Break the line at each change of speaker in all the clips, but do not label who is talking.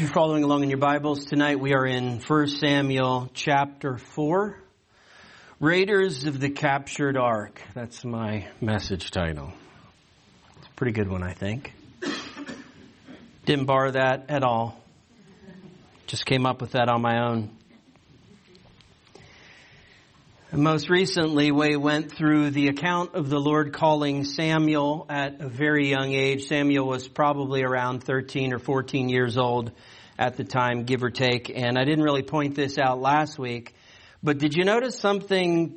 If you're following along in your Bibles tonight, we are in 1 Samuel chapter 4. Raiders of the Captured Ark. That's my message title. It's a pretty good one, I think. Didn't borrow that at all. Just came up with that on my own. And most recently, we went through the account of the Lord calling Samuel at a very young age. Samuel was probably around 13 or 14 years old at the time, give or take. And I didn't really point this out last week. But did you notice something,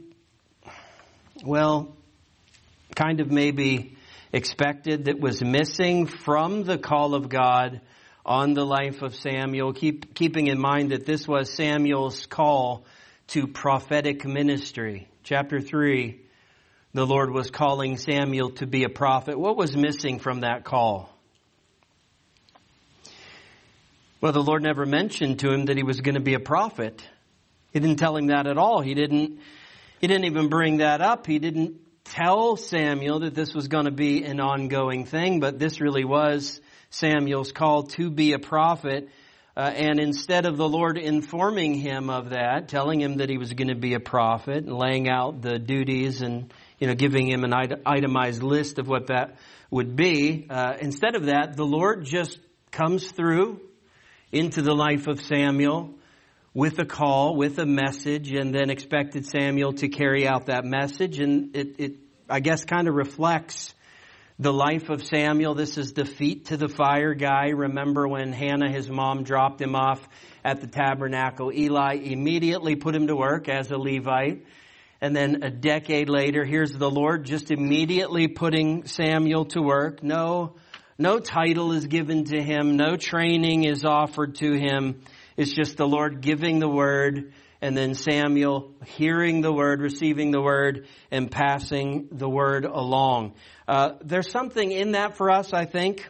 kind of maybe expected that was missing from the call of God on the life of Samuel? Keeping in mind that this was Samuel's call to prophetic ministry. Chapter 3, the Lord was calling Samuel to be a prophet. What was missing from that call? Well, the Lord never mentioned to him that he was going to be a prophet. He didn't tell him that at all. He didn't even bring that up. He didn't tell Samuel that this was going to be an ongoing thing, but this really was Samuel's call to be a prophet. And instead of the Lord informing him of that, telling him that he was going to be a prophet, and laying out the duties and, giving him an itemized list of what that would be, instead of that, the Lord just comes through into the life of Samuel with a call, with a message, and then expected Samuel to carry out that message. And it I guess, kind of reflects the life of Samuel. This is the feet to the fire guy. Remember when Hannah, his mom, dropped him off at the tabernacle? Eli immediately put him to work as a Levite. And then a decade later, here's the Lord just immediately putting Samuel to work. No title is given to him. No training is offered to him. It's just the Lord giving the word, and then Samuel hearing the word, receiving the word, and passing the word along. There's something in that for us, I think,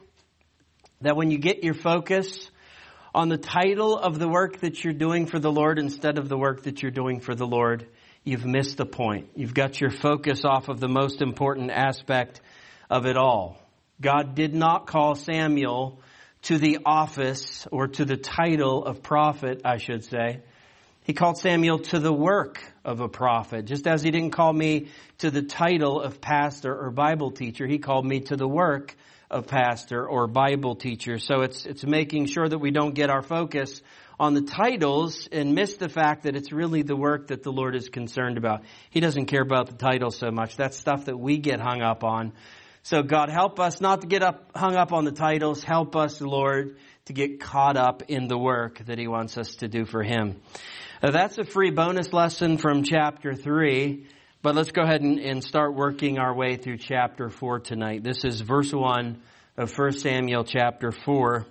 that when you get your focus on the title of the work that you're doing for the Lord instead of the work that you're doing for the Lord, you've missed the point. You've got your focus off of the most important aspect of it all. God did not call Samuel to the office or to the title of prophet, I should say. He called Samuel to the work of a prophet. Just as he didn't call me to the title of pastor or Bible teacher, he called me to the work of pastor or Bible teacher. So it's making sure that we don't get our focus on the titles and miss the fact that it's really the work that the Lord is concerned about. He doesn't care about the title so much. That's stuff that we get hung up on. So God, help us not to get hung up on the titles. Help us, Lord, to get caught up in the work that he wants us to do for him. That's a free bonus lesson from chapter 3. But let's go ahead and start working our way through chapter 4 tonight. This is verse 1 of 1 Samuel chapter 4.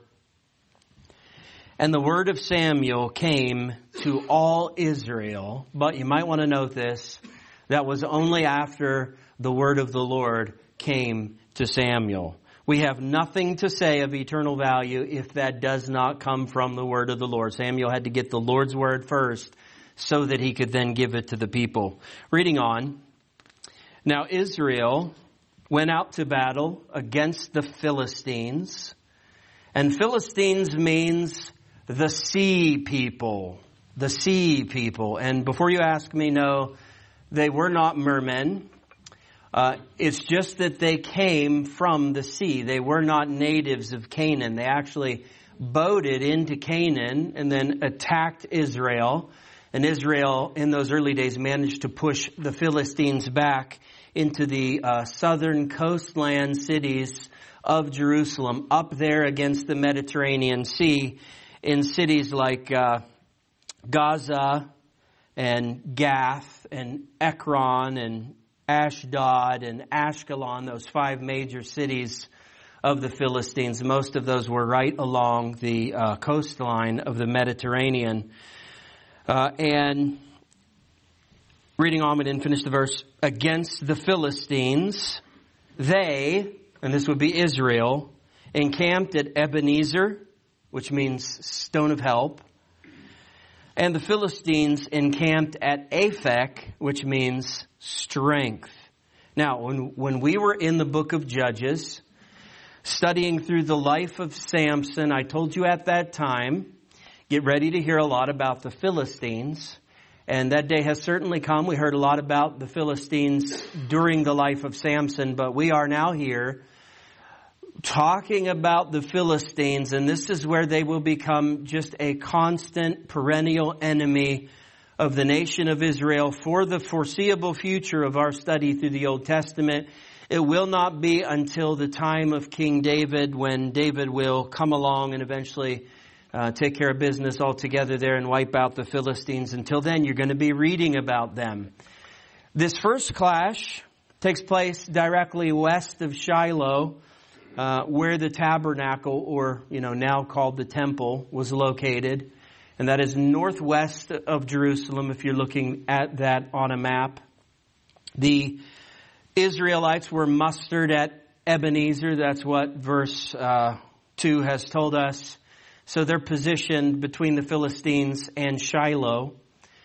And the word of Samuel came to all Israel. But you might want to note this. That was only after the word of the Lord came to Samuel. We have nothing to say of eternal value if that does not come from the word of the Lord. Samuel had to get the Lord's word first so that he could then give it to the people. Reading on. Now Israel went out to battle against the Philistines. And Philistines means the sea people. The sea people. And before you ask me, no, they were not mermen. It's just that they came from the sea. They were not natives of Canaan. They actually boated into Canaan and then attacked Israel. And Israel, in those early days, managed to push the Philistines back into the southern coastland cities of Jerusalem, up there against the Mediterranean Sea, in cities like Gaza and Gath and Ekron and Ashdod and Ashkelon, those 5 major cities of the Philistines. Most of those were right along the coastline of the Mediterranean. And reading on, we didn't finish the verse. Against the Philistines, they, and this would be Israel, encamped at Ebenezer, which means stone of help. And the Philistines encamped at Aphek, which means strength. Now, when we were in the book of Judges, studying through the life of Samson. I told you at that time, get ready to hear a lot about the Philistines. And that day has certainly come. We heard a lot about the Philistines during the life of Samson, but we are now here talking about the Philistines, and this is where they will become just a constant, perennial enemy of the nation of Israel for the foreseeable future of our study through the Old Testament. It will not be until the time of King David, when David will come along and eventually take care of business altogether there and wipe out the Philistines. Until then, you're going to be reading about them. This first clash takes place directly west of Shiloh, where the tabernacle, or now called the temple, was located. And that is northwest of Jerusalem, if you're looking at that on a map. The Israelites were mustered at Ebenezer. That's what verse 2 has told us. So they're positioned between the Philistines and Shiloh.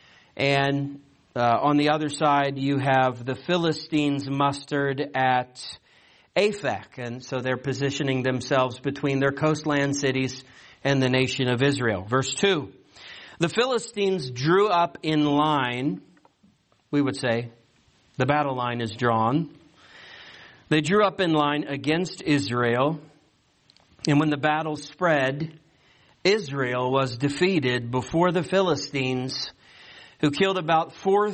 And on the other side, you have the Philistines mustered at Aphek. And so they're positioning themselves between their coastland cities and the nation of Israel. Verse 2. The Philistines drew up in line. We would say the battle line is drawn. They drew up in line against Israel. And when the battle spread, Israel was defeated before the Philistines, who killed about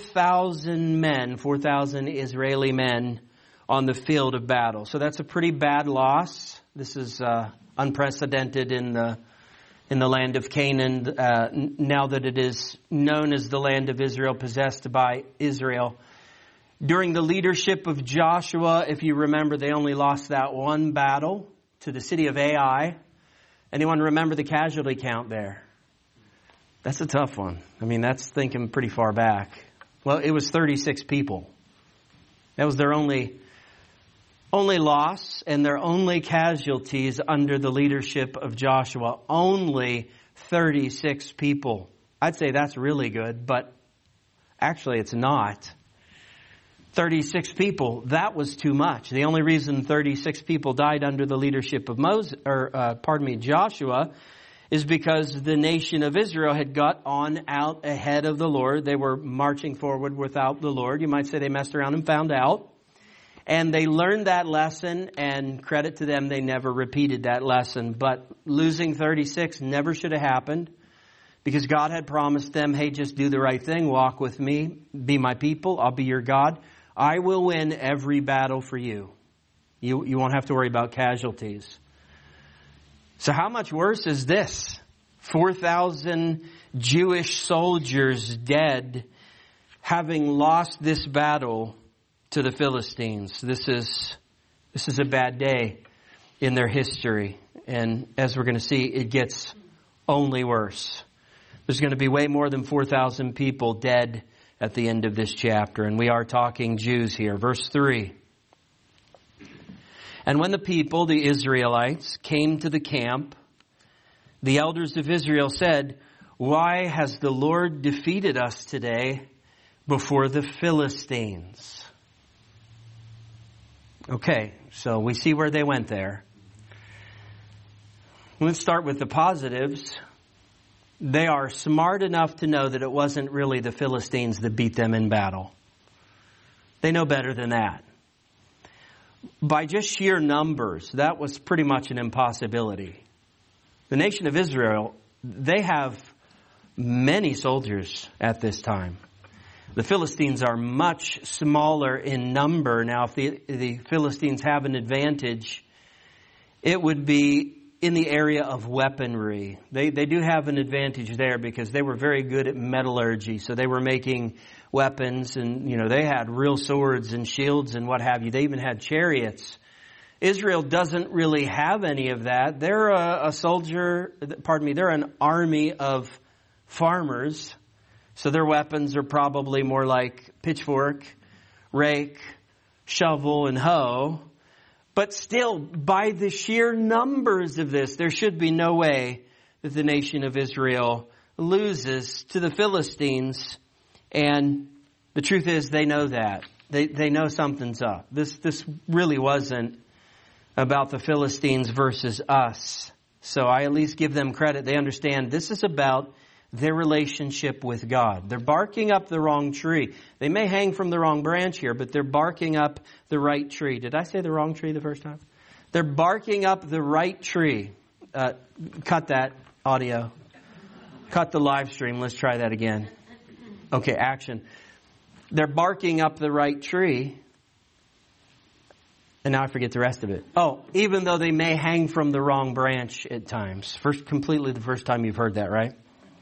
4,000 men, 4,000 Israeli men on the field of battle. So that's a pretty bad loss. This is unprecedented in the land of Canaan, now that it is known as the land of Israel, possessed by Israel. During the leadership of Joshua, if you remember, they only lost that one battle to the city of Ai. Anyone remember the casualty count there? That's a tough one. I mean, that's thinking pretty far back. Well, it was 36 people. That was their only loss and their only casualties under the leadership of Joshua. Only 36 people. I'd say that's really good, but actually it's not. 36 people, that was too much. The only reason 36 people died under the leadership of Joshua is because the nation of Israel had got on out ahead of the Lord. They were marching forward without the Lord. You might say they messed around and found out. And they learned that lesson, and credit to them, they never repeated that lesson. But losing 36 never should have happened, because God had promised them, hey, just do the right thing, walk with me, be my people, I'll be your God. I will win every battle for you. You won't have to worry about casualties. So how much worse is this? 4,000 Jewish soldiers dead, having lost this battle to the Philistines. This is a bad day in their history. And as we're going to see, it gets only worse. There's going to be way more than 4,000 people dead at the end of this chapter. And we are talking Jews here. Verse 3. And when the people, the Israelites, came to the camp, the elders of Israel said, why has the Lord defeated us today before the Philistines? Okay, so we see where they went there. Let's start with the positives. They are smart enough to know that it wasn't really the Philistines that beat them in battle. They know better than that. By just sheer numbers, that was pretty much an impossibility. The nation of Israel, they have many soldiers at this time. The Philistines are much smaller in number. Now, if the Philistines have an advantage, it would be in the area of weaponry. They do have an advantage there because they were very good at metallurgy. So they were making weapons, and they had real swords and shields and what have you. They even had chariots. Israel doesn't really have any of that. They're they're an army of farmers. So their weapons are probably more like pitchfork, rake, shovel, and hoe. But still, by the sheer numbers of this, there should be no way that the nation of Israel loses to the Philistines. And the truth is, they know that. They know something's up. This really wasn't about the Philistines versus us. So I at least give them credit. They understand this is about their relationship with God. They're barking up the wrong tree. They may hang from the wrong branch here, but they're barking up the right tree. Did I say the wrong tree the first time? They're barking up the right tree. Cut that audio. Cut the live stream. Let's try that again. Okay, action. They're barking up the right tree. And now I forget the rest of it. Oh, even though they may hang from the wrong branch at times. Completely the first time you've heard that, right?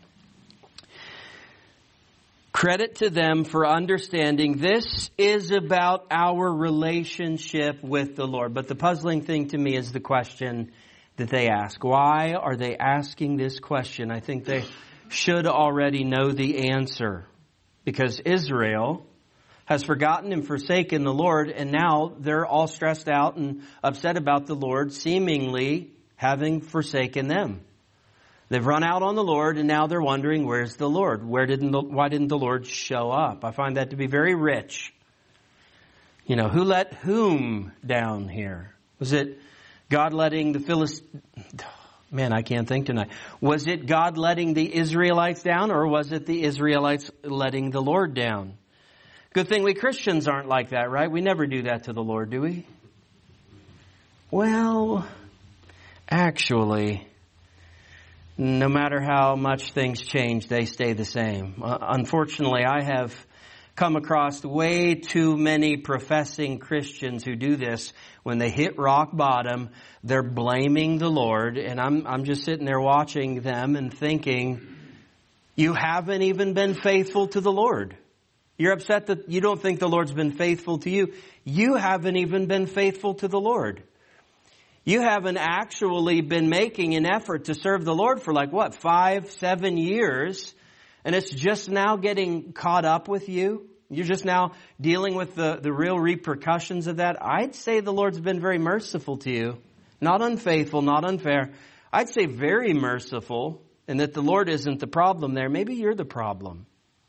Credit to them for understanding this is about our relationship with the Lord. But the puzzling thing to me is the question that they ask. Why are they asking this question? I think they should already know the answer. Because Israel has forgotten and forsaken the Lord, and now they're all stressed out and upset about the Lord seemingly having forsaken them. They've run out on the Lord, and now they're wondering, where's the Lord? Why didn't the Lord show up? I find that to be very rich. You know, who let whom down here? Was it God letting the Philistines... Man, I can't think tonight. Was it God letting the Israelites down, or was it the Israelites letting the Lord down? Good thing we Christians aren't like that, right? We never do that to the Lord, do we? Well, actually, no matter how much things change, they stay the same. Unfortunately, I have come across way too many professing Christians who do this. When they hit rock bottom, they're blaming the Lord, and I'm just sitting there watching them and thinking, you haven't even been faithful to the Lord. You're upset that you don't think the Lord's been faithful to you. You haven't even been faithful to the Lord. You haven't actually been making an effort to serve the Lord for 5-7 years. And it's just now getting caught up with you. You're just now dealing with the real repercussions of that. I'd say the Lord's been very merciful to you. Not unfaithful, not unfair. I'd say very merciful, and that the Lord isn't the problem there. Maybe you're the problem.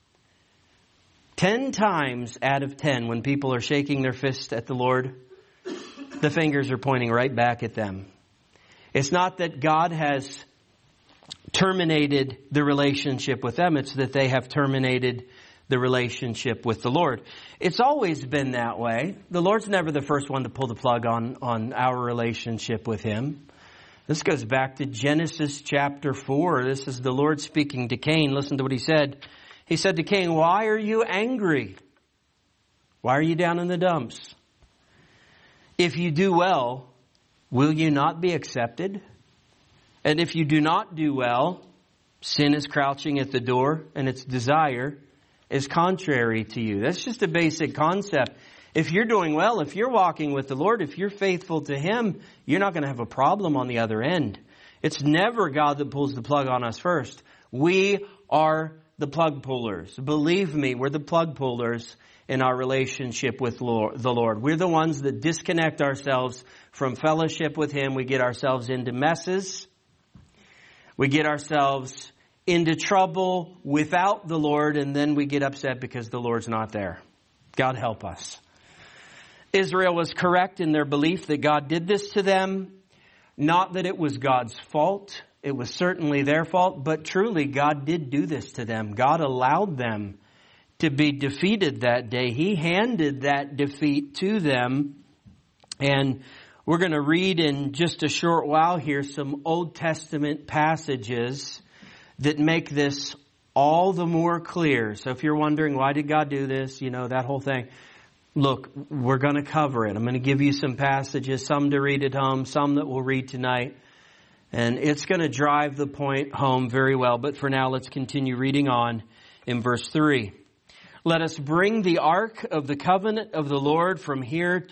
10 times out of 10, when people are shaking their fist at the Lord, the fingers are pointing right back at them. It's not that God has terminated the relationship with them. It's that they have terminated the relationship with the Lord. It's always been that way. The Lord's never the first one to pull the plug on our relationship with Him. This goes back to Genesis chapter 4. This is the Lord speaking to Cain. Listen to what He said. He said to Cain, "Why are you angry? Why are you down in the dumps? If you do well, will you not be accepted? And if you do not do well, sin is crouching at the door, and its desire is contrary to you." That's just a basic concept. If you're doing well, if you're walking with the Lord, if you're faithful to Him, you're not going to have a problem on the other end. It's never God that pulls the plug on us first. We are the plug pullers. Believe me, we're the plug pullers in our relationship with the Lord. We're the ones that disconnect ourselves from fellowship with Him. We get ourselves into messes. We get ourselves into trouble without the Lord, and then we get upset because the Lord's not there. God help us. Israel was correct in their belief that God did this to them. Not that it was God's fault. It was certainly their fault, but truly God did do this to them. God allowed them to be defeated that day. He handed that defeat to them. And we're going to read in just a short while here some Old Testament passages that make this all the more clear. So if you're wondering, why did God do this? You know, that whole thing. Look, we're going to cover it. I'm going to give you some passages, some to read at home, some that we'll read tonight. And it's going to drive the point home very well. But for now, let's continue reading on in verse 3. "Let us bring the ark of the covenant of the Lord here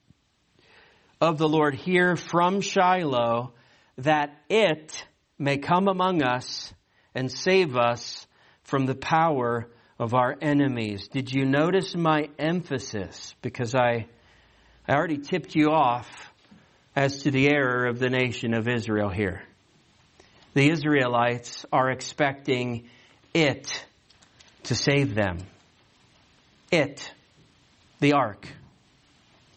from Shiloh, that it may come among us and save us from the power of our enemies." Did you notice my emphasis? Because I already tipped you off as to the error of the nation of Israel here. The Israelites are expecting it to save them. It, the ark.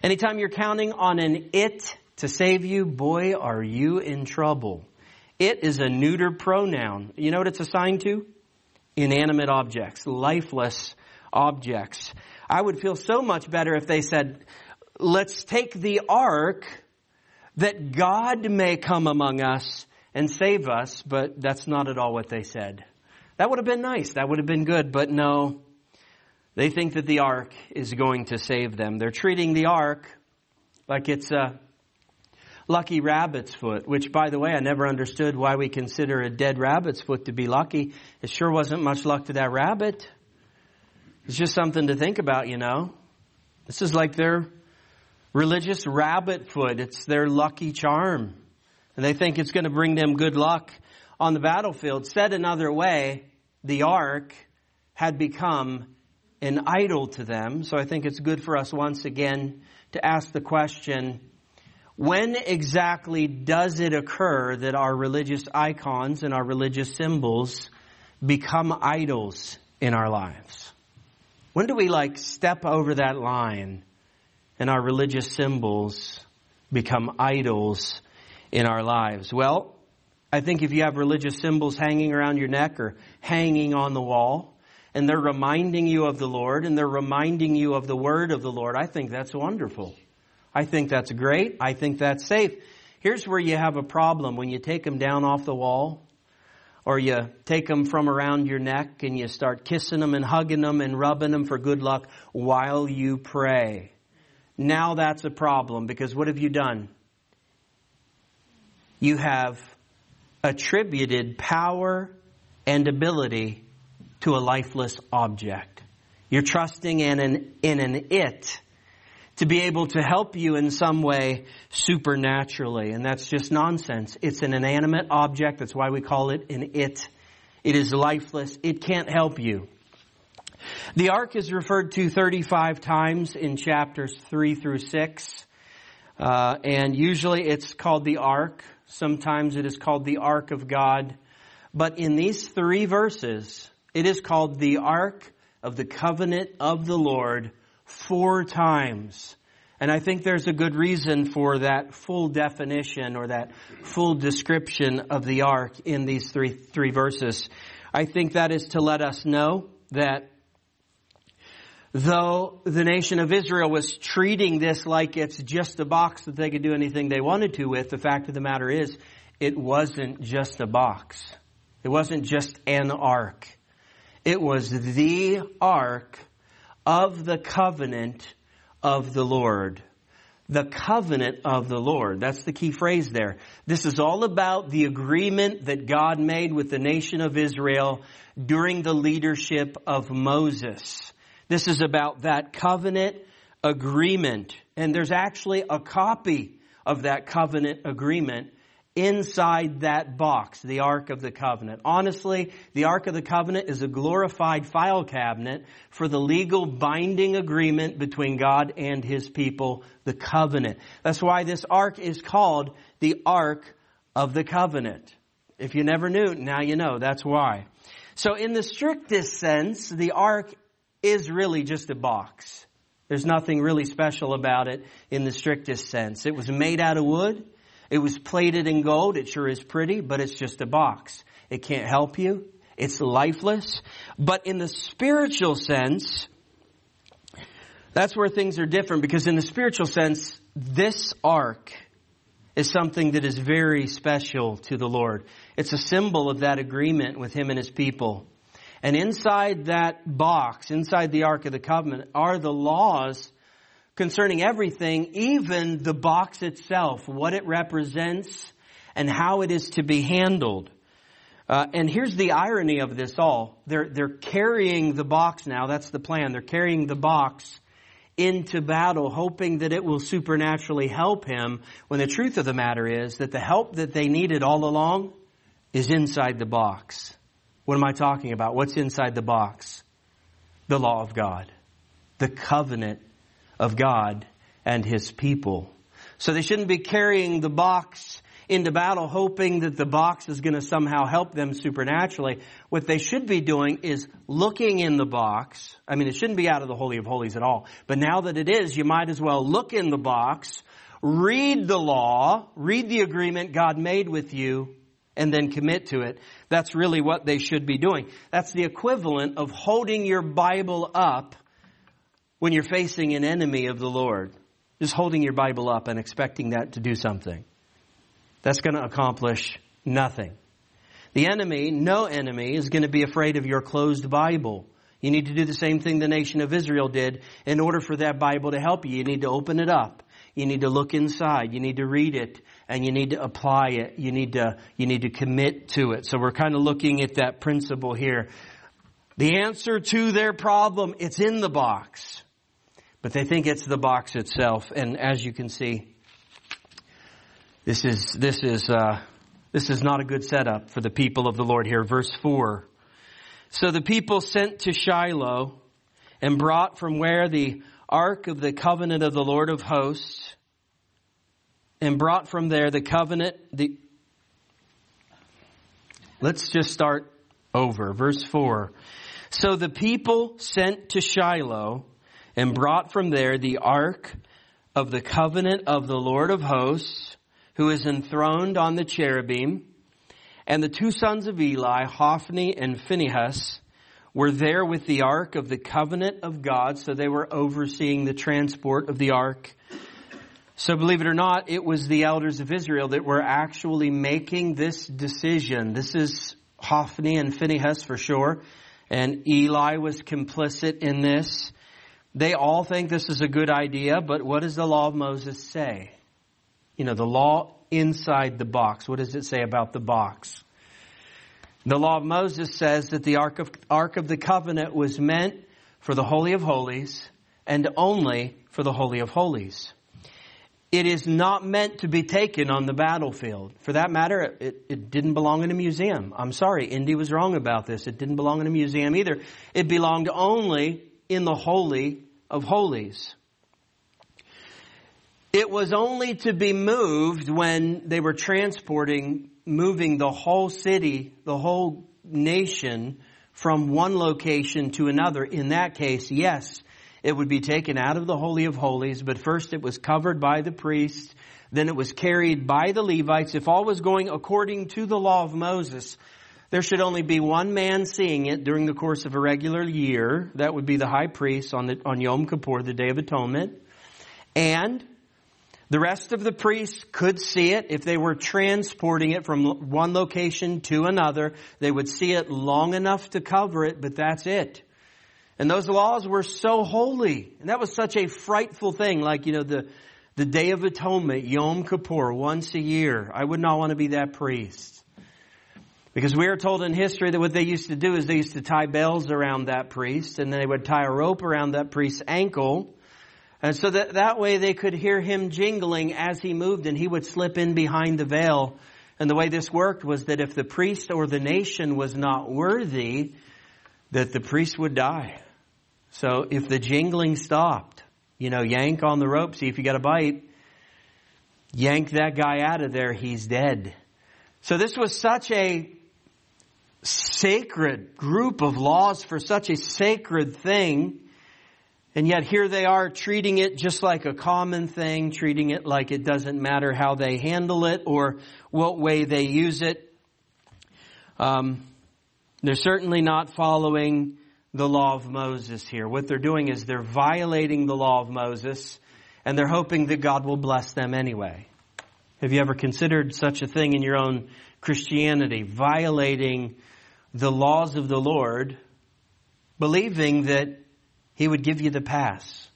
Anytime you're counting on an it to save you, boy, are you in trouble. It is a neuter pronoun. You know what it's assigned to? Inanimate objects, lifeless objects. I would feel so much better if they said, let's take the ark that God may come among us and save us, but that's not at all what they said. That would have been nice. That would have been good, but no. They think that the ark is going to save them. They're treating the ark like it's a lucky rabbit's foot, which, by the way, I never understood why we consider a dead rabbit's foot to be lucky. It sure wasn't much luck to that rabbit. It's just something to think about, you know. This is like their religious rabbit foot. It's their lucky charm. And they think it's going to bring them good luck on the battlefield. Said another way, the ark had become an idol to them. So I think it's good for us once again to ask the question, when exactly does it occur that our religious icons and our religious symbols become idols in our lives? When do we step over that line and our religious symbols become idols in our lives? Well, I think if you have religious symbols hanging around your neck or hanging on the wall, and they're reminding you of the Lord, and they're reminding you of the word of the Lord, I think that's wonderful. I think that's great. I think that's safe. Here's where you have a problem. When you take them down off the wall, or you take them from around your neck and you start kissing them and hugging them and rubbing them for good luck while you pray. Now that's a problem, because what have you done? You have attributed power and ability to a lifeless object. You're trusting in an it to be able to help you in some way supernaturally. And that's just nonsense. It's an inanimate object. That's why we call it an it. It is lifeless. It can't help you. The ark is referred to 35 times in chapters 3 through 6. And usually it's called the ark. Sometimes it is called the ark of God. But in these 3 verses, it is called the ark of the covenant of the Lord 4 times. And I think there's a good reason for that full definition or that full description of the ark in these three verses. I think that is to let us know that though the nation of Israel was treating this like it's just a box that they could do anything they wanted to with, the fact of the matter is, it wasn't just a box. It wasn't just an ark. It was the ark of the covenant of the Lord. The covenant of the Lord. That's the key phrase there. This is all about the agreement that God made with the nation of Israel during the leadership of Moses. This is about that covenant agreement. And there's actually a copy of that covenant agreement inside that box, the Ark of the Covenant. Honestly, the Ark of the Covenant is a glorified file cabinet for the legal binding agreement between God and His people, the covenant. That's why this Ark is called the Ark of the Covenant. If you never knew, now you know. That's why. So in the strictest sense, the Ark is really just a box. There's nothing really special about it in the strictest sense. It was made out of wood. It was plated in gold. It sure is pretty, but it's just a box. It can't help you. It's lifeless. But in the spiritual sense, that's where things are different, because in the spiritual sense, this ark is something that is very special to the Lord. It's a symbol of that agreement with Him and His people. And inside that box, inside the Ark of the Covenant, are the laws concerning everything, even the box itself, what it represents and how it is to be handled. And here's the irony of this all. They're carrying the box now. That's the plan. They're carrying the box into battle, hoping that it will supernaturally help him, when the truth of the matter is that the help that they needed all along is inside the box. What am I talking about? What's inside the box? The law of God. The covenant of God and His people. So they shouldn't be carrying the box into battle hoping that the box is going to somehow help them supernaturally. What they should be doing is looking in the box. I mean, it shouldn't be out of the Holy of Holies at all. But now that it is, you might as well look in the box, read the law, read the agreement God made with you, and then commit to it. That's really what they should be doing. That's the equivalent of holding your Bible up when you're facing an enemy of the Lord. Just holding your Bible up and expecting that to do something. That's going to accomplish nothing. The enemy, no enemy, is going to be afraid of your closed Bible. You need to do the same thing the nation of Israel did. In order for that Bible to help you, you need to open it up. You need to look inside. You need to read it. And you need to apply it. You need to commit to it. So we're kind of looking at that principle here. The answer to their problem, it's in the box. But they think it's the box itself. And as you can see, this is not a good setup for the people of the Lord here. Verse 4. So the people sent to Shiloh and brought from where the ark of the covenant of the Lord of hosts, and brought from there the covenant. Let's just start over. Verse 4. So the people sent to Shiloh and brought from there the ark of the covenant of the Lord of hosts, who is enthroned on the cherubim. And the two sons of Eli, Hophni and Phinehas, were there with the ark of the covenant of God. So they were overseeing the transport of the ark. So believe it or not, it was the elders of Israel that were actually making this decision. This is Hophni and Phinehas for sure. And Eli was complicit in this. They all think this is a good idea, but what does the law of Moses say? You know, the law inside the box. What does it say about the box? The law of Moses says that the Ark of the Covenant was meant for the Holy of Holies and only for the Holy of Holies. It is not meant to be taken on the battlefield. For that matter, it didn't belong in a museum. I'm sorry, Indy was wrong about this. It didn't belong in a museum either. It belonged only in the Holy of Holies. It was only to be moved when they were moving the whole city, the whole nation from one location to another. In that case, yes, it would be taken out of the Holy of Holies, but first it was covered by the priests, then it was carried by the Levites. If all was going according to the law of Moses, there should only be one man seeing it during the course of a regular year. That would be the high priest on Yom Kippur, the Day of Atonement. And the rest of the priests could see it. If they were transporting it from one location to another, they would see it long enough to cover it, but that's it. And those laws were so holy. And that was such a frightful thing. Like, the Day of Atonement, Yom Kippur, once a year. I would not want to be that priest. Because we are told in history that what they used to do is they used to tie bells around that priest, and then they would tie a rope around that priest's ankle. And so that way they could hear him jingling as he moved, and he would slip in behind the veil. And the way this worked was that if the priest or the nation was not worthy, that the priest would die. So if the jingling stopped, yank on the rope, see if you got a bite. Yank that guy out of there, he's dead. So this was such a sacred group of laws for such a sacred thing. And yet here they are treating it just like a common thing, treating it like it doesn't matter how they handle it or what way they use it. They're certainly not following the law of Moses here. What they're doing is they're violating the law of Moses, and they're hoping that God will bless them anyway. Have you ever considered such a thing in your own Christianity? Violating the laws of the Lord, believing that He would give you the pass.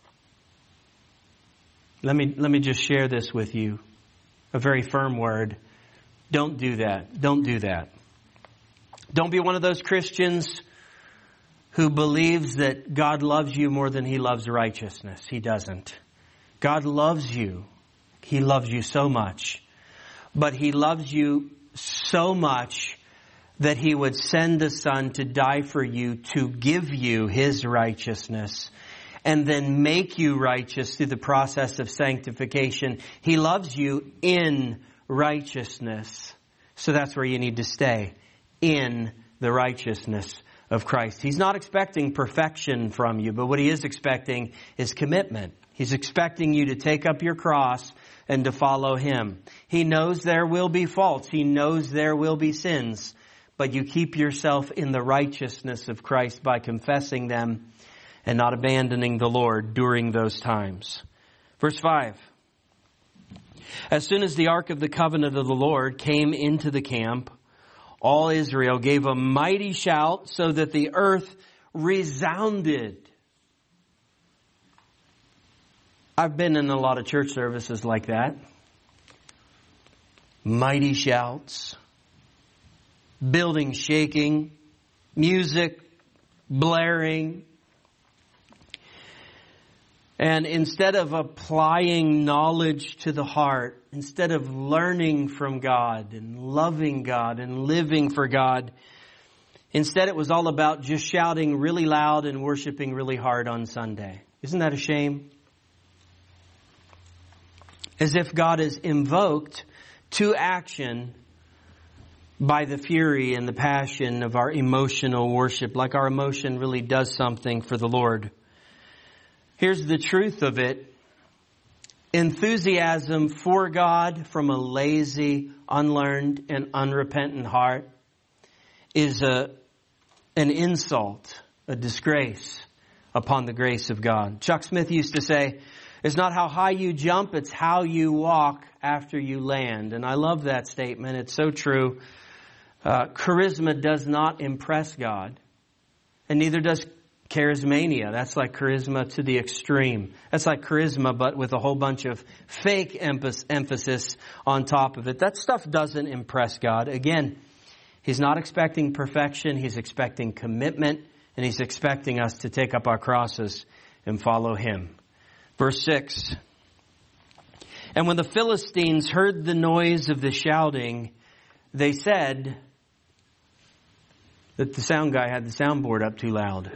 Let me just share this with you. A very firm word. Don't do that. Don't do that. Don't be one of those Christians who believes that God loves you more than He loves righteousness. He doesn't. God loves you. He loves you so much. But He loves you so much that He would send the Son to die for you, to give you His righteousness, and then make you righteous through the process of sanctification. He loves you in righteousness. So that's where you need to stay, in the righteousness of Christ. He's not expecting perfection from you, but what He is expecting is commitment. He's expecting you to take up your cross and to follow Him. He knows there will be faults. He knows there will be sins. But you keep yourself in the righteousness of Christ by confessing them and not abandoning the Lord during those times. Verse 5. As soon as the ark of the covenant of the Lord came into the camp, all Israel gave a mighty shout so that the earth resounded. I've been in a lot of church services like that. Mighty shouts. Building shaking. Music blaring. And instead of applying knowledge to the heart, instead of learning from God and loving God and living for God, instead it was all about just shouting really loud and worshiping really hard on Sunday. Isn't that a shame? As if God is invoked to action by the fury and the passion of our emotional worship, like our emotion really does something for the Lord. Here's the truth of it. Enthusiasm for God from a lazy, unlearned, and unrepentant heart is an insult, a disgrace upon the grace of God. Chuck Smith used to say, it's not how high you jump, it's how you walk after you land. And I love that statement. It's so true. Charisma does not impress God, and neither does charismania. That's like charisma to the extreme. That's like charisma, but with a whole bunch of fake emphasis on top of it. That stuff doesn't impress God. Again, He's not expecting perfection. He's expecting commitment, and He's expecting us to take up our crosses and follow Him. Verse 6. And when the Philistines heard the noise of the shouting, they said that the sound guy had the soundboard up too loud.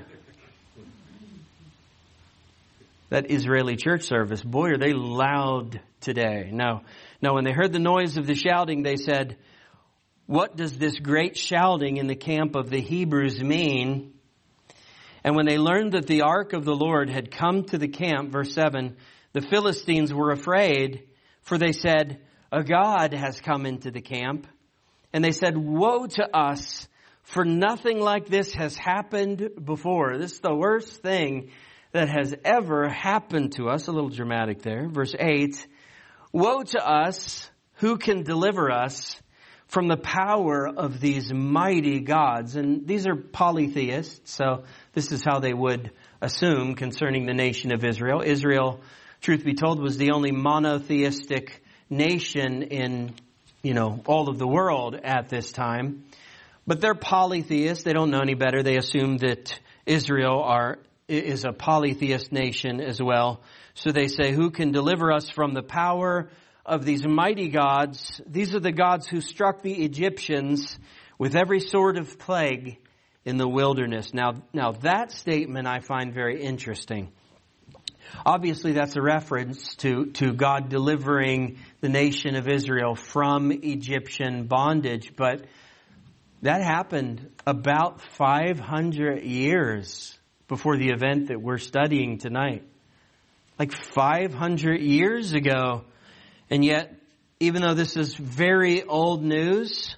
That Israeli church service, boy, are they loud today. No, when they heard the noise of the shouting, they said, what does this great shouting in the camp of the Hebrews mean? And when they learned that the ark of the Lord had come to the camp, verse 7, the Philistines were afraid, for they said, a god has come into the camp. And they said, woe to us, for nothing like this has happened before. This is the worst thing that has ever happened to us. A little dramatic there. Verse 8. Woe to us, who can deliver us from the power of these mighty gods? And these are polytheists, so this is how they would assume concerning the nation of Israel. Israel, truth be told, was the only monotheistic nation in, all of the world at this time. But they're polytheists. They don't know any better. They assume that Israel is a polytheist nation as well. So they say, who can deliver us from the power of these mighty gods? These are the gods who struck the Egyptians with every sort of plague in the wilderness. Now that statement I find very interesting. Obviously that's a reference to God delivering the nation of Israel from Egyptian bondage, but that happened about 500 years before the event that we're studying tonight. Like 500 years ago. And yet, even though this is very old news,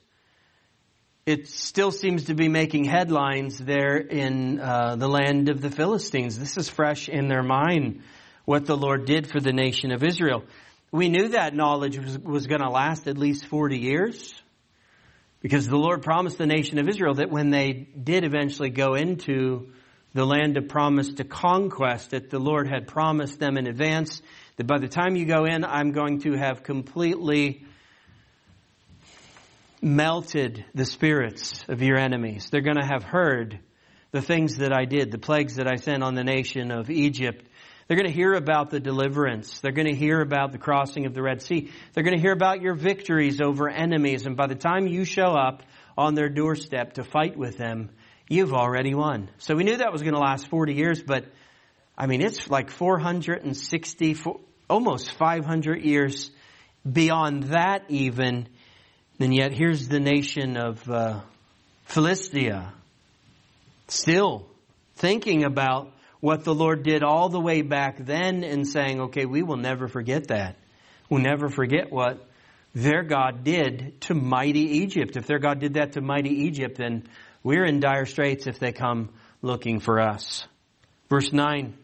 it still seems to be making headlines there in the land of the Philistines. This is fresh in their mind, what the Lord did for the nation of Israel. We knew that knowledge was going to last at least 40 years. Because the Lord promised the nation of Israel that when they did eventually go into the land of promise to conquest, that the Lord had promised them in advance that by the time you go in, I'm going to have completely melted the spirits of your enemies. They're going to have heard the things that I did, the plagues that I sent on the nation of Egypt. They're going to hear about the deliverance. They're going to hear about the crossing of the Red Sea. They're going to hear about your victories over enemies. And by the time you show up on their doorstep to fight with them, you've already won. So we knew that was going to last 40 years, but it's like 460, almost 500 years beyond that even. And yet here's the nation of Philistia still thinking about what the Lord did all the way back then and saying, okay, we will never forget that. We'll never forget what their God did to mighty Egypt. If their God did that to mighty Egypt, then we're in dire straits if they come looking for us. Verse 9.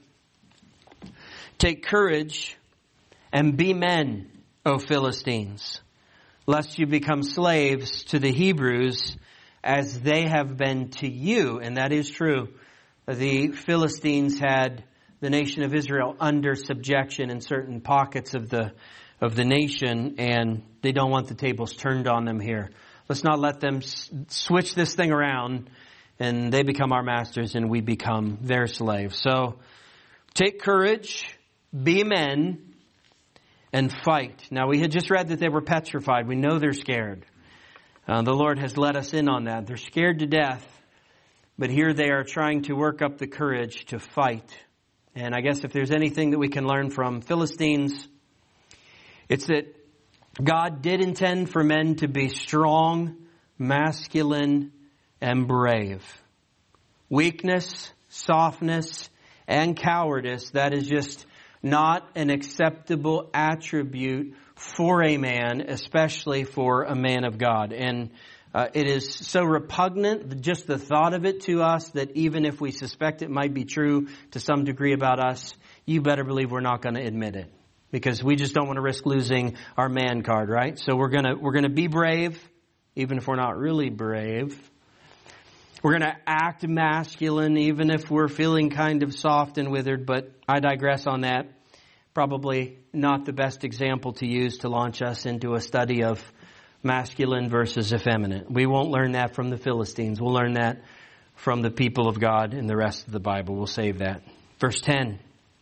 Take courage and be men, O Philistines, lest you become slaves to the Hebrews as they have been to you. And that is true. The Philistines had the nation of Israel under subjection in certain pockets of the nation, and they don't want the tables turned on them here. Let's not let them switch this thing around and they become our masters and we become their slaves. So take courage, be men, and fight. Now we had just read that they were petrified. We know they're scared. The Lord has let us in on that. They're scared to death, but here they are trying to work up the courage to fight. And I guess if there's anything that we can learn from Philistines, it's that God did intend for men to be strong, masculine, and brave. Weakness, softness, and cowardice, that is just not an acceptable attribute for a man, especially for a man of God. And it is so repugnant, just the thought of it to us, that even if we suspect it might be true to some degree about us, you better believe we're not going to admit it. Because we just don't want to risk losing our man card, right? So we're gonna be brave, even if we're not really brave. We're gonna act masculine, even if we're feeling kind of soft and withered. But I digress on that. Probably not the best example to use to launch us into a study of masculine versus effeminate. We won't learn that from the Philistines. We'll learn that from the people of God in the rest of the Bible. We'll save that. Verse 10.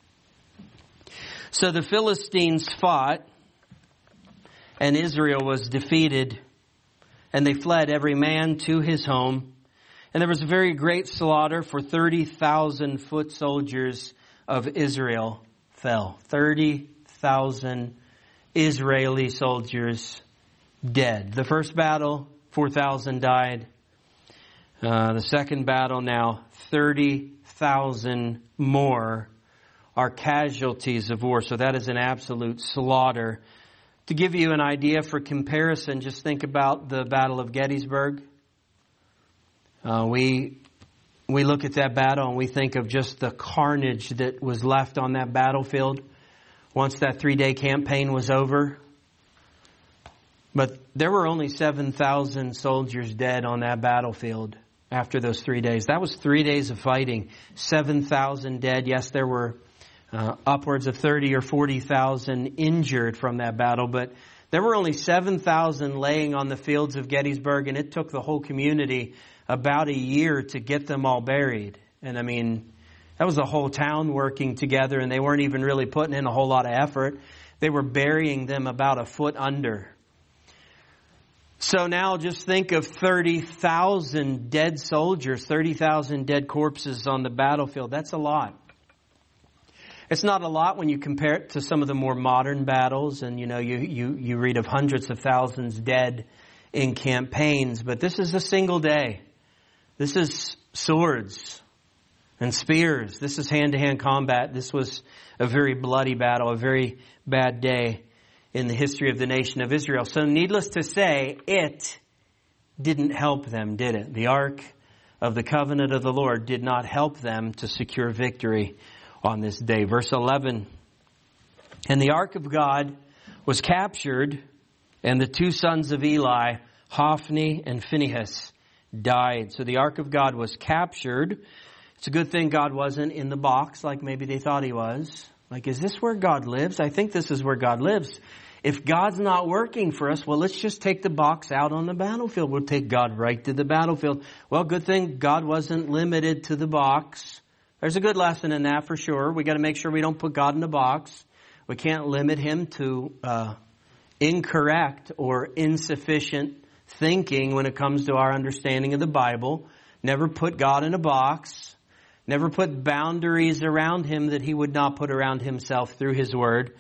So the Philistines fought, and Israel was defeated, and they fled every man to his home. And there was a very great slaughter, for 30,000 foot soldiers of Israel fell. 30,000 Israeli soldiers dead. The first battle, 4,000 died. The second battle now, 30,000 more are casualties of war. So that is an absolute slaughter. To give you an idea for comparison, just think about the Battle of Gettysburg. We look at that battle and we think of just the carnage that was left on that battlefield once that 3-day campaign was over. But there were only 7,000 soldiers dead on that battlefield after those 3 days. That was 3 days of fighting. 7,000 dead. Yes, there were upwards of 30 or 40,000 injured from that battle, but there were only 7,000 laying on the fields of Gettysburg, and it took the whole community about a year to get them all buried. And I mean, that was the whole town working together, and they weren't even really putting in a whole lot of effort. They were burying them about a foot under. So now just think of 30,000 dead soldiers, 30,000 dead corpses on the battlefield. That's a lot. It's not a lot when you compare it to some of the more modern battles, and you read of hundreds of thousands dead in campaigns, but this is a single day. This is swords and spears. This is hand-to-hand combat. This was a very bloody battle, a very bad day in the history of the nation of Israel. So needless to say, it didn't help them, did it? The Ark of the Covenant of the Lord did not help them to secure victory on this day. Verse 11, and the Ark of God was captured, and the two sons of Eli, Hophni and Phinehas, died. So the Ark of God was captured. It's a good thing God wasn't in the box like maybe they thought he was. Like, is this where God lives? I think this is where God lives. If God's not working for us, well, let's just take the box out on the battlefield. We'll take God right to the battlefield. Well, good thing God wasn't limited to the box. There's a good lesson in that for sure. We got to make sure we don't put God in a box. We can't limit him to incorrect or insufficient thinking when it comes to our understanding of the Bible. Never put God in a box. Never put boundaries around him that he would not put around himself through his word.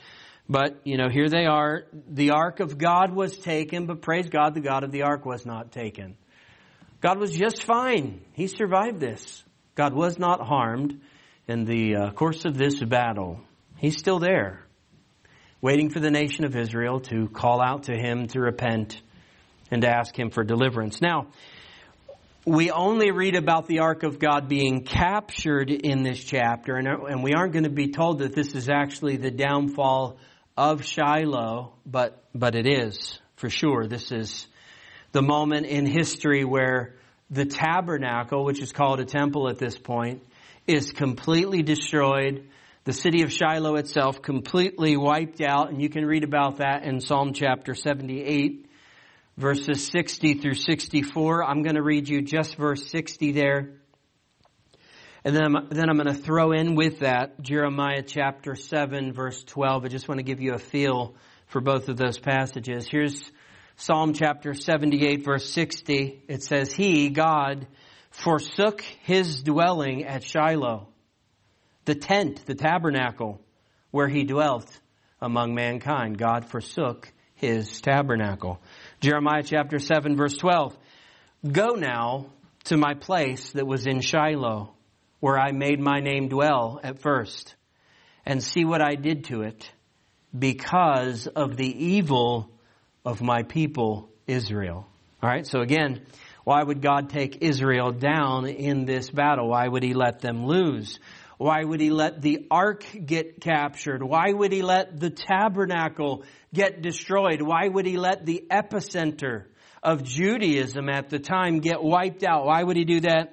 But, here they are. The ark of God was taken, but praise God, the God of the ark was not taken. God was just fine. He survived this. God was not harmed in the course of this battle. He's still there, waiting for the nation of Israel to call out to Him to repent and to ask Him for deliverance. Now, we only read about the ark of God being captured in this chapter, and we aren't going to be told that this is actually the downfall of Shiloh, but it is, for sure. This is the moment in history where the tabernacle, which is called a temple at this point, is completely destroyed. The city of Shiloh itself completely wiped out, and you can read about that in Psalm chapter 78, verses 60 through 64. I'm going to read you just verse 60 there. And then I'm going to throw in with that Jeremiah chapter 7, verse 12. I just want to give you a feel for both of those passages. Here's Psalm chapter 78, verse 60. It says, He, God, forsook His dwelling at Shiloh, the tent, the tabernacle, where He dwelt among mankind. God forsook His tabernacle. Jeremiah chapter 7, verse 12. Go now to my place that was in Shiloh, where I made my name dwell at first, and see what I did to it because of the evil of my people Israel. All right, so again, why would God take Israel down in this battle? Why would He let them lose? Why would He let the ark get captured? Why would He let the tabernacle get destroyed? Why would He let the epicenter of Judaism at the time get wiped out? Why would He do that?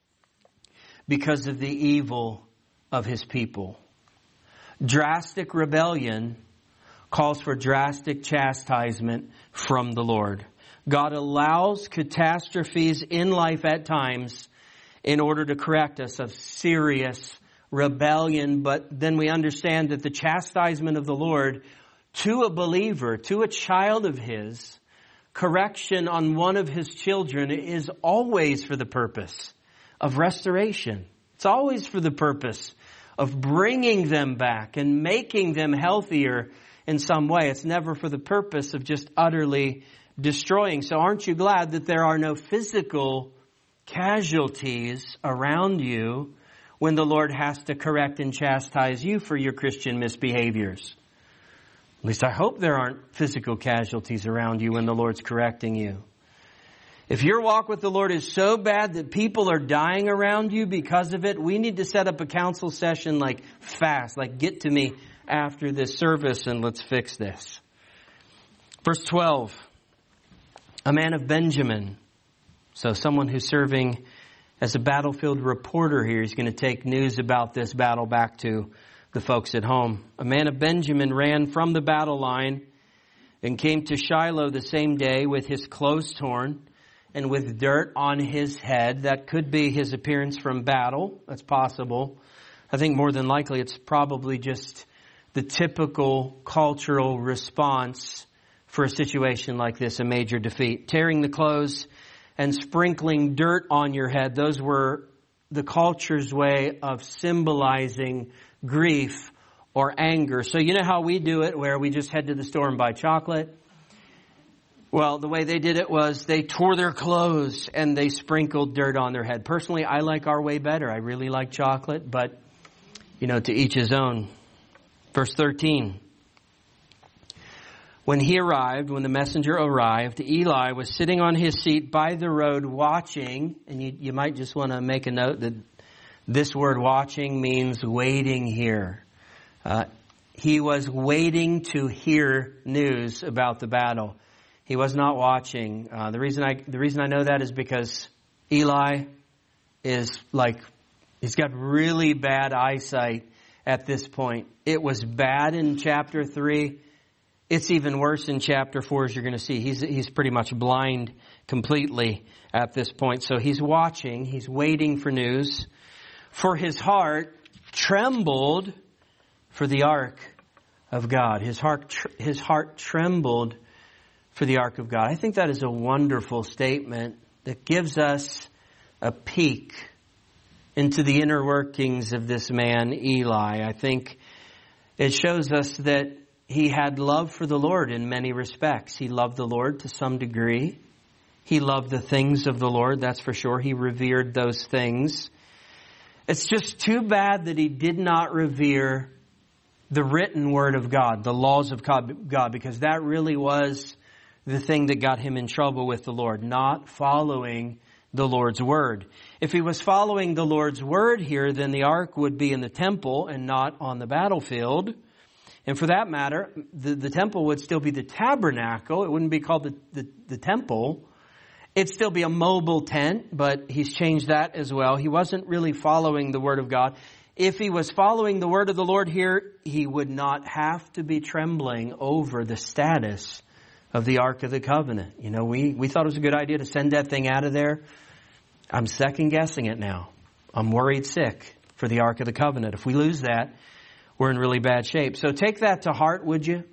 Because of the evil of His people. Drastic rebellion calls for drastic chastisement from the Lord. God allows catastrophes in life at times in order to correct us of serious rebellion. But then we understand that the chastisement of the Lord to a believer, to a child of His, correction on one of His children is always for the purpose of restoration. It's always for the purpose of bringing them back and making them healthier in some way. It's never for the purpose of just utterly destroying. So aren't you glad that there are no physical casualties around you when the Lord has to correct and chastise you for your Christian misbehaviors? At least I hope there aren't physical casualties around you when the Lord's correcting you. If your walk with the Lord is so bad that people are dying around you because of it, we need to set up a council session fast, get to me after this service and let's fix this. Verse 12, a man of Benjamin. So someone who's serving as a battlefield reporter here. He's going to take news about this battle back to the folks at home. A man of Benjamin ran from the battle line and came to Shiloh the same day with his clothes torn and with dirt on his head. That could be his appearance from battle. That's possible. I think more than likely it's probably just the typical cultural response for a situation like this, a major defeat. Tearing the clothes and sprinkling dirt on your head. Those were the culture's way of symbolizing grief or anger. So you know how we do it, where we just head to the store and buy chocolate? Well, the way they did it was they tore their clothes and they sprinkled dirt on their head. Personally, I like our way better. I really like chocolate, but, to each his own. Verse 13. When the messenger arrived, Eli was sitting on his seat by the road watching, and you might just want to make a note that this word watching means waiting here. He was waiting to hear news about the battle. He was not watching. The reason I know that is because Eli is he's got really bad eyesight at this point. It was bad in chapter 3. It's even worse in chapter 4, as you're going to see. He's pretty much blind completely at this point. So he's watching. He's waiting for news. For his heart trembled for the ark of God. His heart trembled for the ark of God. I think that is a wonderful statement that gives us a peek into the inner workings of this man, Eli. I think it shows us that he had love for the Lord in many respects. He loved the Lord to some degree. He loved the things of the Lord, that's for sure. He revered those things. It's just too bad that he did not revere the written word of God, the laws of God, because that really was the thing that got him in trouble with the Lord, not following the Lord's word. If he was following the Lord's word here, then the ark would be in the temple and not on the battlefield. And for that matter, the temple would still be the tabernacle. It wouldn't be called the temple. It'd still be a mobile tent, but he's changed that as well. He wasn't really following the word of God. If he was following the word of the Lord here, he would not have to be trembling over the status of the Ark of the Covenant. You know, we thought it was a good idea to send that thing out of there. I'm second guessing it now. I'm worried sick for the Ark of the Covenant. If we lose that, we're in really bad shape. So take that to heart, would you?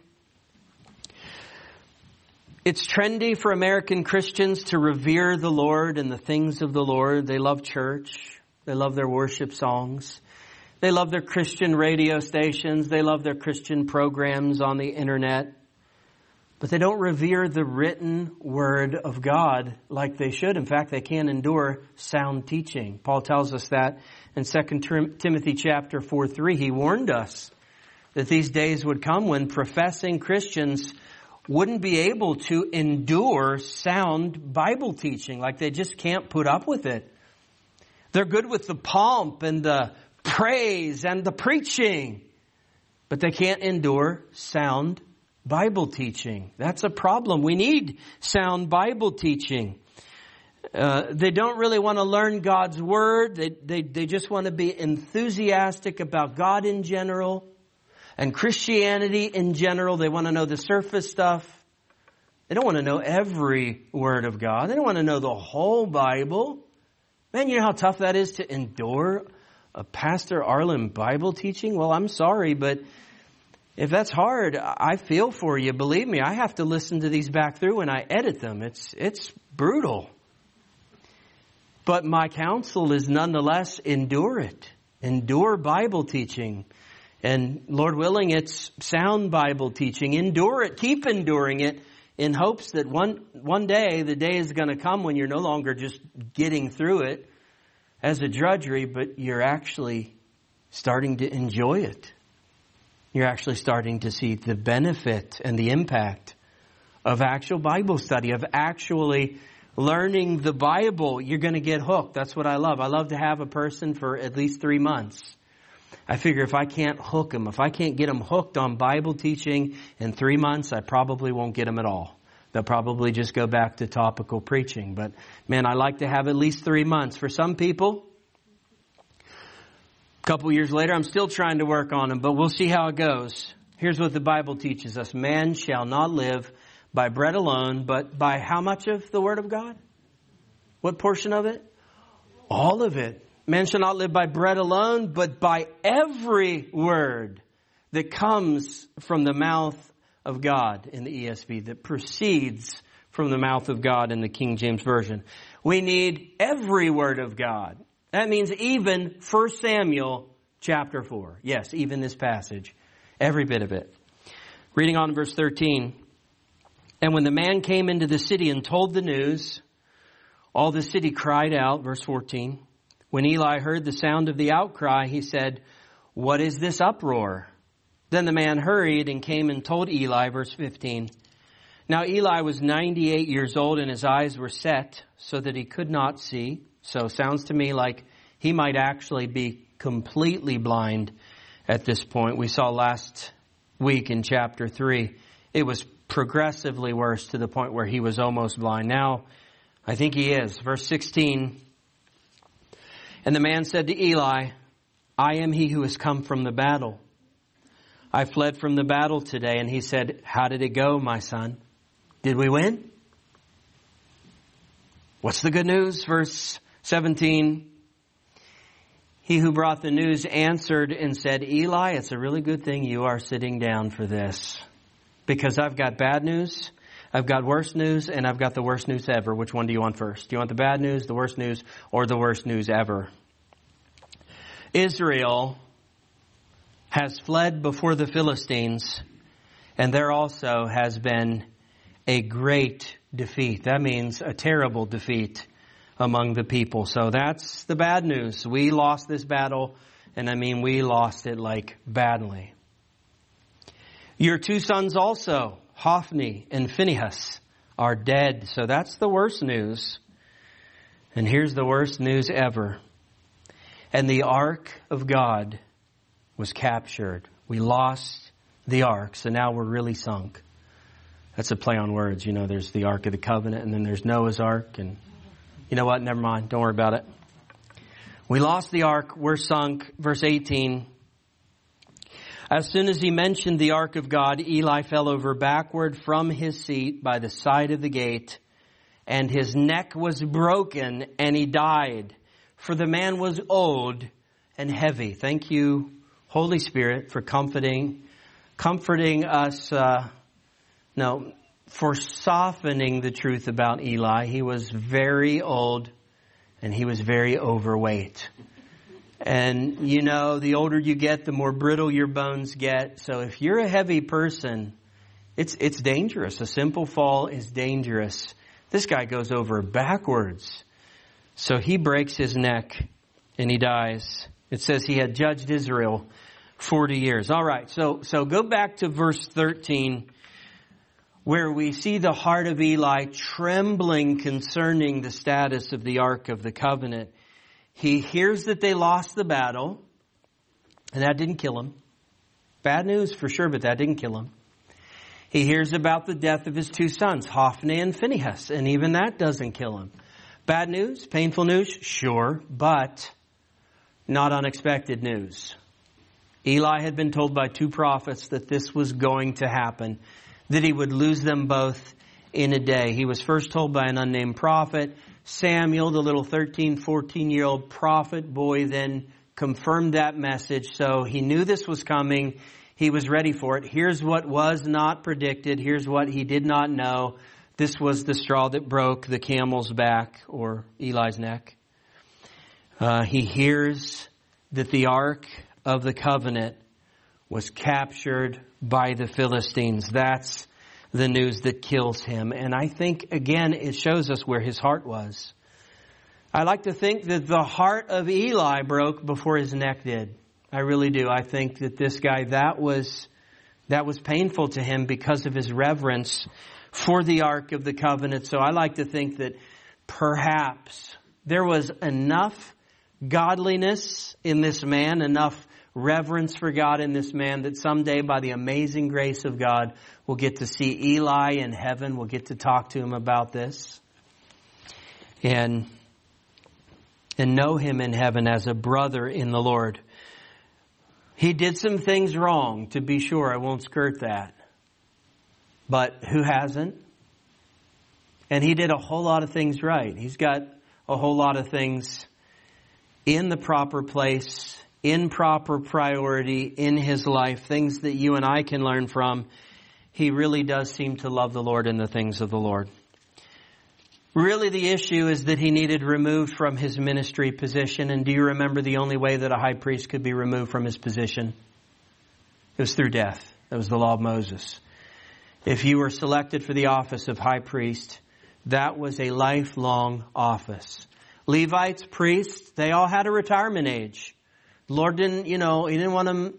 It's trendy for American Christians to revere the Lord and the things of the Lord. They love church. They love their worship songs. They love their Christian radio stations. They love their Christian programs on the internet. But they don't revere the written word of God like they should. In fact, they can't endure sound teaching. Paul tells us that in 2 Timothy chapter 4:3. He warned us that these days would come when professing Christians wouldn't be able to endure sound Bible teaching. Like they just can't put up with it. They're good with the pomp and the praise and the preaching, but they can't endure sound Bible teaching. That's a problem. We need sound Bible teaching. They don't really want to learn God's word. They just want to be enthusiastic about God in general and Christianity in general. They want to know the surface stuff. They don't want to know every word of God. They don't want to know the whole Bible. Man, you know how tough that is to endure a Pastor Arlen Bible teaching? Well, I'm sorry, but if that's hard, I feel for you. Believe me, I have to listen to these back through when I edit them. It's brutal. But my counsel is nonetheless, endure it. Endure Bible teaching. And Lord willing, it's sound Bible teaching. Endure it. Keep enduring it in hopes that one day, the day is going to come when you're no longer just getting through it as a drudgery, but you're actually starting to enjoy it. You're actually starting to see the benefit and the impact of actual Bible study, of actually learning the Bible. You're going to get hooked. That's what I love. I love to have a person for at least 3 months. I figure if I can't hook them, if I can't get them hooked on Bible teaching in 3 months, I probably won't get them at all. They'll probably just go back to topical preaching. But man, I like to have at least 3 months. For some people, a couple years later, I'm still trying to work on them, but we'll see how it goes. Here's what the Bible teaches us. Man shall not live by bread alone, but by how much of the Word of God? What portion of it? All of it. Man shall not live by bread alone, but by every word that comes from the mouth of God in the ESV, that proceeds from the mouth of God in the King James Version. We need every word of God. That means even 1 Samuel chapter 4. Yes, even this passage. Every bit of it. Reading on in verse 13. And when the man came into the city and told the news, all the city cried out. Verse 14. When Eli heard the sound of the outcry, he said, "What is this uproar?" Then the man hurried and came and told Eli, verse 15. Now Eli was 98 years old and his eyes were set so that he could not see. So sounds to me like he might actually be completely blind at this point. We saw last week in chapter 3, it was progressively worse to the point where he was almost blind. Now, I think he is. Verse 16. And the man said to Eli, "I am he who has come from the battle. I fled from the battle today." And he said, "How did it go, my son? Did we win?" What's the good news? Verse 17. He who brought the news answered and said, "Eli, it's a really good thing you are sitting down for this. Because I've got bad news, I've got worse news, and I've got the worst news ever." Which one do you want first? Do you want the bad news, the worst news, or the worst news ever? Israel has fled before the Philistines, And there also has been a great defeat. That means a terrible defeat among the people. So that's the bad news. We lost this battle, and I mean we lost it like badly. Your two sons also, Hophni and Phinehas, are dead. So that's the worst news. And here's the worst news ever. And the ark of God was captured. We lost the ark, so now we're really sunk. That's a play on words. You know, there's the Ark of the Covenant, and then there's Noah's Ark, and you know what? Never mind. Don't worry about it. We lost the ark. We're sunk. Verse 18. As soon as he mentioned the ark of God, Eli fell over backward from his seat by the side of the gate, and his neck was broken, and he died. For the man was old and heavy. Thank you, Holy Spirit, for comforting us. For softening the truth about Eli. He was very old and he was very overweight. And you know, the older you get, the more brittle your bones get. So if you're a heavy person, it's dangerous. A simple fall is dangerous. This guy goes over backwards. So he breaks his neck and he dies. It says he had judged Israel 40 years. All right. So go back to verse 13. Where we see the heart of Eli trembling concerning the status of the Ark of the Covenant. He hears that they lost the battle, and that didn't kill him. Bad news for sure, but that didn't kill him. He hears about the death of his two sons, Hophni and Phinehas, and even that doesn't kill him. Bad news, painful news, sure, but not unexpected news. Eli had been told by two prophets that this was going to happen, that he would lose them both in a day. He was first told by an unnamed prophet. Samuel, the little 13, 14-year-old prophet boy, then confirmed that message. So he knew this was coming. He was ready for it. Here's what was not predicted. Here's what he did not know. This was the straw that broke the camel's back, or Eli's neck. He hears that the Ark of the Covenant was captured by the Philistines. That's the news that kills him. And I think, again, it shows us where his heart was. I like to think that the heart of Eli broke before his neck did. I really do. I think that this guy, that was painful to him because of his reverence for the Ark of the Covenant. So I like to think that perhaps there was enough godliness in this man, enough reverence for God in this man, that someday by the amazing grace of God, we'll get to see Eli in heaven. We'll get to talk to him about this and know him in heaven as a brother in the Lord. He did some things wrong, to be sure. I won't skirt that. But who hasn't? And he did a whole lot of things right. He's got a whole lot of things in the proper place, in proper priority in his life, things that you and I can learn from. He really does seem to love the Lord and the things of the Lord. Really, the issue is that he needed removed from his ministry position. And do you remember the only way that a high priest could be removed from his position? It was through death. That was the law of Moses. If you were selected for the office of high priest, that was a lifelong office. Levites, priests, they all had a retirement age. The Lord didn't, He didn't want them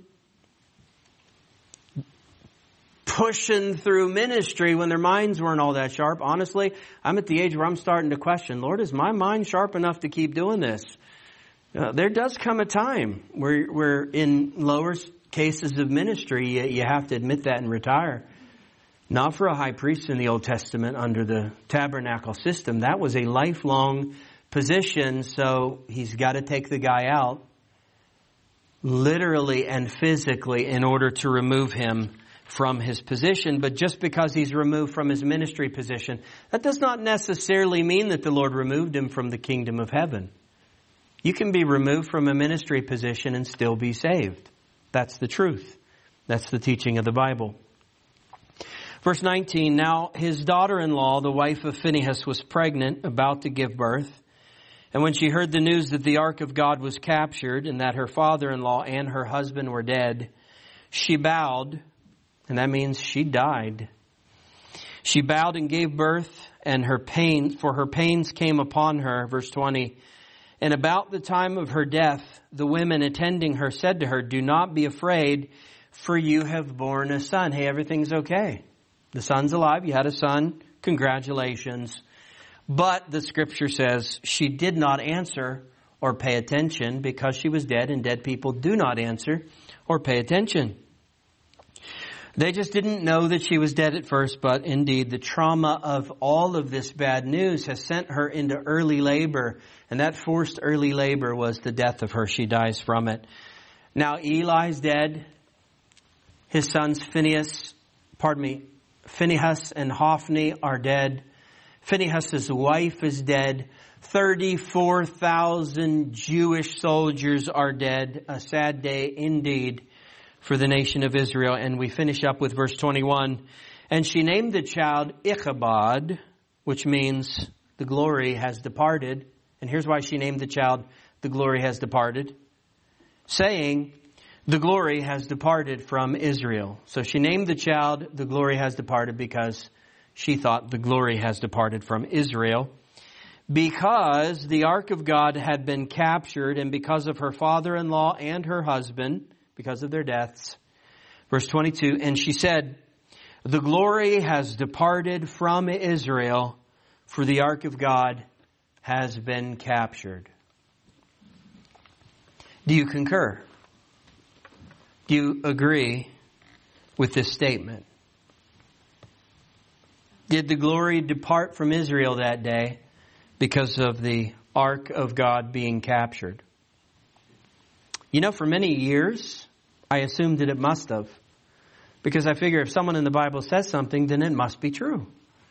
pushing through ministry when their minds weren't all that sharp. Honestly, I'm at the age where I'm starting to question, Lord, is my mind sharp enough to keep doing this? There does come a time where in lower cases of ministry, you have to admit that and retire. Not for a high priest in the Old Testament under the tabernacle system. That was a lifelong position, so he's got to take the guy out literally and physically in order to remove him from his position. But just because he's removed from his ministry position, that does not necessarily mean that the Lord removed him from the kingdom of heaven. You can be removed from a ministry position and still be saved. That's the truth. That's the teaching of the Bible. Verse 19, now his daughter-in-law, the wife of Phinehas, was pregnant, about to give birth. And when she heard the news that the ark of God was captured and that her father-in-law and her husband were dead, she bowed And that means she died. She bowed and gave birth, and her pains came upon her. Verse 20. And about the time of her death, the women attending her said to her, do not be afraid, for you have borne a son. Hey, everything's okay. The son's alive. You had a son. Congratulations. But the scripture says she did not answer or pay attention because she was dead, and dead people do not answer or pay attention. They just didn't know that she was dead at first, but indeed the trauma of all of this bad news has sent her into early labor. And that forced early labor was the death of her. She dies from it. Now Eli's dead. His sons Phinehas and Hophni are dead. Phinehas' wife is dead. 34,000 Jewish soldiers are dead. A sad day indeed for the nation of Israel. And we finish up with verse 21. And she named the child Ichabod, which means the glory has departed. And here's why she named the child, the glory has departed, saying, the glory has departed from Israel. So she named the child, the glory has departed, because she thought the glory has departed from Israel. Because the ark of God had been captured, and because of her father-in-law and her husband, because of their deaths. Verse 22, and she said, the glory has departed from Israel, for the ark of God has been captured. Do you concur? Do you agree with this statement? Did the glory depart from Israel that day because of the ark of God being captured? You know, for many years, I assumed that it must have. Because I figure if someone in the Bible says something, then it must be true.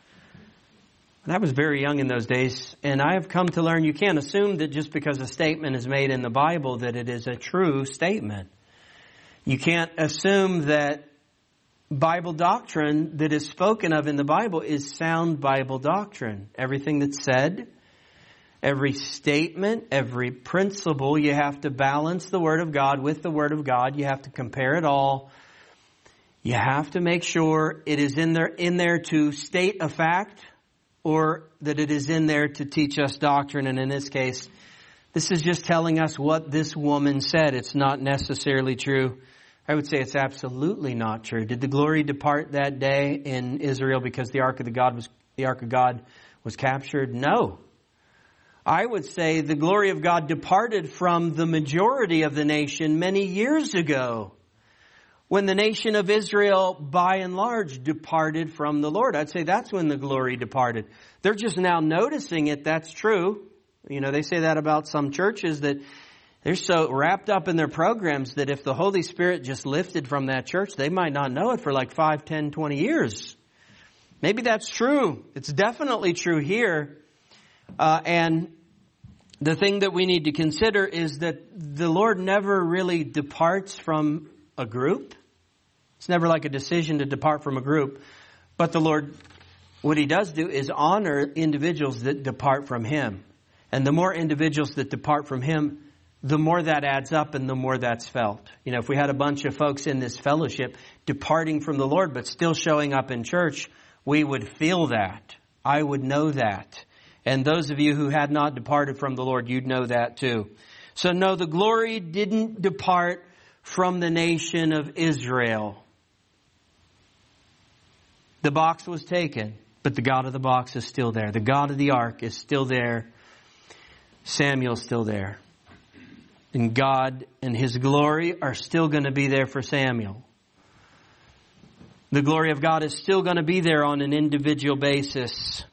And I was very young in those days, and I have come to learn you can't assume that just because a statement is made in the Bible that it is a true statement. You can't assume that Bible doctrine that is spoken of in the Bible is sound Bible doctrine. Everything that's said, every statement, every principle, you have to balance the Word of God with the Word of God. You have to compare it all. You have to make sure it is in there to state a fact, or that it is in there to teach us doctrine. And in this case, this is just telling us what this woman said. It's not necessarily true. I would say it's absolutely not true. Did the glory depart that day in Israel because the ark of God was captured? No. I would say the glory of God departed from the majority of the nation many years ago, when the nation of Israel, by and large, departed from the Lord. I'd say that's when the glory departed. They're just now noticing it. That's true. You know, they say that about some churches, that they're so wrapped up in their programs that if the Holy Spirit just lifted from that church, they might not know it for like 5, 10, 20 years. Maybe that's true. It's definitely true here. And the thing that we need to consider is that the Lord never really departs from a group. It's never like a decision to depart from a group. But the Lord, what He does do is honor individuals that depart from Him. And the more individuals that depart from Him, the more that adds up and the more that's felt. You know, if we had a bunch of folks in this fellowship departing from the Lord but still showing up in church, we would feel that. I would know that. And those of you who had not departed from the Lord, you'd know that too. So no, the glory didn't depart from the nation of Israel. The box was taken, but the God of the box is still there. The God of the ark is still there. Samuel's still there. And God and His glory are still going to be there for Samuel. The glory of God is still going to be there on an individual basis.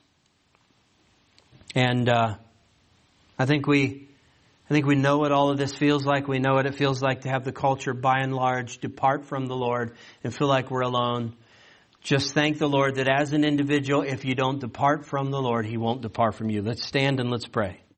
And I think we know what all of this feels like. We know what it feels like to have the culture, by and large, depart from the Lord and feel like we're alone. Just thank the Lord that as an individual, if you don't depart from the Lord, He won't depart from you. Let's stand and let's pray.